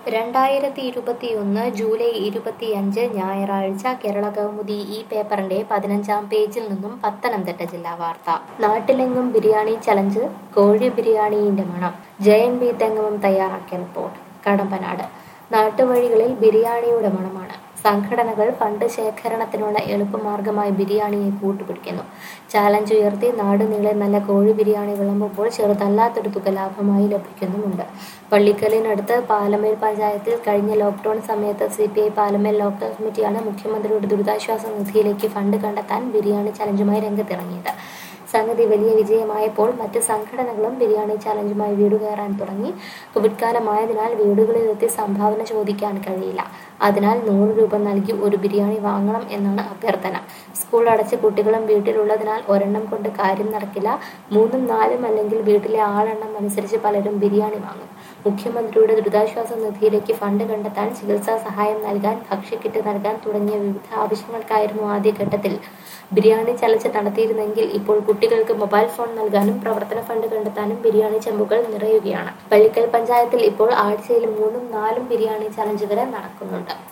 2021 July 25 ഞായറാഴ്ച കേരള കൗമുദി ഈ പേപ്പറിന്റെ 15-ാം പേജിൽ നിന്നും പത്തനംതിട്ട ജില്ലാ വാർത്ത. നാട്ടിലെങ്ങും ബിരിയാണി ചലഞ്ച്, കോഴി ബിരിയാണിയുടെ മണം. ജയൻ ബി തെങ്ങവും തയ്യാറാക്കിയ റിപ്പോർട്ട്. കടമ്പനാട്. നാട്ടുവഴികളിൽ ബിരിയാണിയുടെ മണമാണ്. സംഘടനകൾ ഫണ്ട് ശേഖരണത്തിനുള്ള എളുപ്പമാർഗമായി ബിരിയാണിയെ കൂട്ടുപിടിക്കുന്നു. ചാലഞ്ച് ഉയർത്തി നാടുനീളെ നല്ല കോഴി ബിരിയാണി വിളമ്പുമ്പോൾ ചെറുതല്ലാത്തൊരു തുക ലാഭമായി ലഭിക്കുന്നുമുണ്ട്. പള്ളിക്കലിനടുത്ത് പാലമേൽ പഞ്ചായത്തിൽ കഴിഞ്ഞ ലോക്ക്ഡൌൺ സമയത്ത് CPI പാലമേൽ ലോക്കൽ കമ്മിറ്റിയാണ് മുഖ്യമന്ത്രിയുടെ ദുരിതാശ്വാസ നിധിയിലേക്ക് ഫണ്ട് കണ്ടെത്താൻ ബിരിയാണി ചലഞ്ചുമായി രംഗത്തിറങ്ങിയത്. സംഗതി വലിയ വിജയമായപ്പോൾ മറ്റ് സംഘടനകളും ബിരിയാണി ചലഞ്ചുമായി വീടുകയറാൻ തുടങ്ങി. കോവിഡ് കാലമായതിനാൽ വീടുകളിലെത്തി സംഭാവന ചോദിക്കാൻ കഴിയില്ല. അതിനാൽ 100 രൂപ നൽകി ഒരു ബിരിയാണി വാങ്ങണം എന്നാണ് അഭ്യർത്ഥന. സ്കൂൾ അടച്ച് കുട്ടികളും വീട്ടിലുള്ളതിനാൽ ഒരെണ്ണം കൊണ്ട് കാര്യം നടക്കില്ല. 3ഉം 4ഉം അല്ലെങ്കിൽ വീട്ടിലെ ആളെണ്ണം അനുസരിച്ച് പലരും ബിരിയാണി വാങ്ങും. മുഖ്യമന്ത്രിയുടെ ദുരിതാശ്വാസ നിധിയിലേക്ക് ഫണ്ട് കണ്ടെത്താൻ, ചികിത്സാ സഹായം നൽകാൻ, ഭക്ഷ്യക്കിറ്റ് നൽകാൻ തുടങ്ങിയ വിവിധ ആവശ്യങ്ങൾക്കായിരുന്നു ആദ്യഘട്ടത്തിൽ ബിരിയാണി ചലഞ്ച് നടത്തിയിരുന്നെങ്കിൽ ഇപ്പോൾ കുട്ടികൾക്ക് മൊബൈൽ ഫോൺ നൽകാനും പ്രവർത്തന ഫണ്ട് കണ്ടെത്താനും ബിരിയാണി ചെമ്പുകൾ നിറയുകയാണ്. പള്ളിക്കൽ പഞ്ചായത്തിൽ ഇപ്പോൾ ആഴ്ചയിൽ 3ഉം 4ഉം ബിരിയാണി ചലഞ്ച് വരെ നടക്കുന്നുണ്ട്.